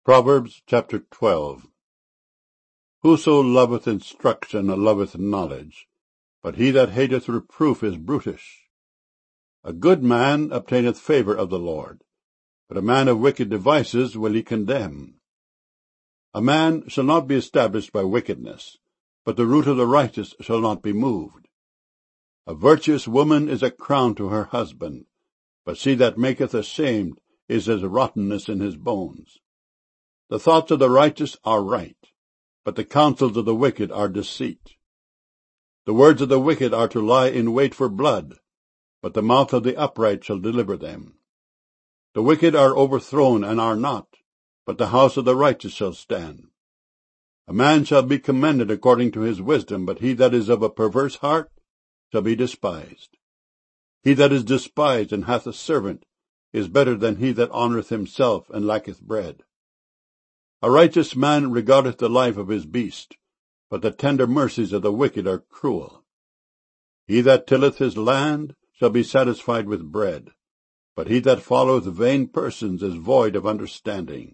Proverbs chapter 12. Whoso loveth instruction loveth knowledge, but he that hateth reproof is brutish. A good man obtaineth favour of the Lord, but a man of wicked devices will he condemn. A man shall not be established by wickedness, but the root of the righteous shall not be moved. A virtuous woman is a crown to her husband, but she that maketh ashamed is as rottenness in his bones. The thoughts of the righteous are right, but the counsels of the wicked are deceit. The words of the wicked are to lie in wait for blood, but the mouth of the upright shall deliver them. The wicked are overthrown and are not, but the house of the righteous shall stand. A man shall be commended according to his wisdom, but he that is of a perverse heart shall be despised. He that is despised and hath a servant is better than he that honoureth himself and lacketh bread. A righteous man regardeth the life of his beast, but the tender mercies of the wicked are cruel. He that tilleth his land shall be satisfied with bread, but he that followeth vain persons is void of understanding.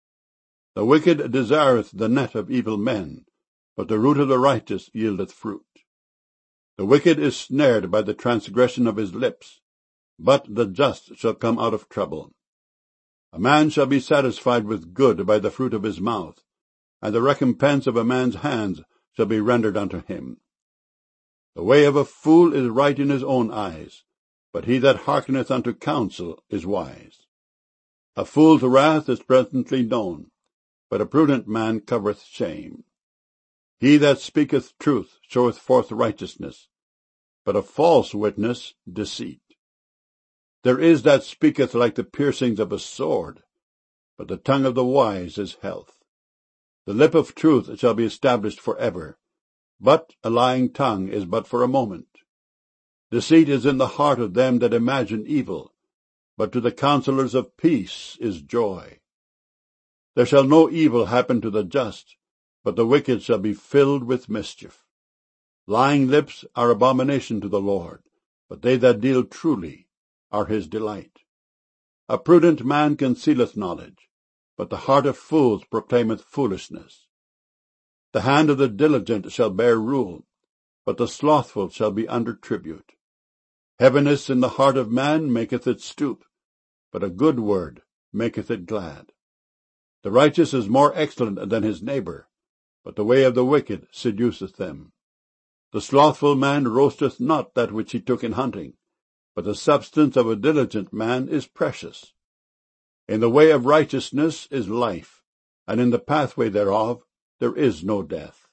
The wicked desireth the net of evil men, but the root of the righteous yieldeth fruit. The wicked is snared by the transgression of his lips, but the just shall come out of trouble. A man shall be satisfied with good by the fruit of his mouth, and the recompense of a man's hands shall be rendered unto him. The way of a fool is right in his own eyes, but he that hearkeneth unto counsel is wise. A fool's wrath is presently known, but a prudent man covereth shame. He that speaketh truth showeth forth righteousness, but a false witness deceit. There is that speaketh like the piercings of a sword, but the tongue of the wise is health. The lip of truth shall be established for ever, but a lying tongue is but for a moment. Deceit is in the heart of them that imagine evil, but to the counselors of peace is joy. There shall no evil happen to the just, but the wicked shall be filled with mischief. Lying lips are abomination to the Lord, but they that deal truly are his delight. A prudent man concealeth knowledge, but the heart of fools proclaimeth foolishness. The hand of the diligent shall bear rule, but the slothful shall be under tribute. Heaviness in the heart of man maketh it stoop, but a good word maketh it glad. The righteous is more excellent than his neighbour, but the way of the wicked seduceth them. The slothful man roasteth not that which he took in hunting, but the substance of a diligent man is precious. In the way of righteousness is life, and in the pathway thereof there is no death.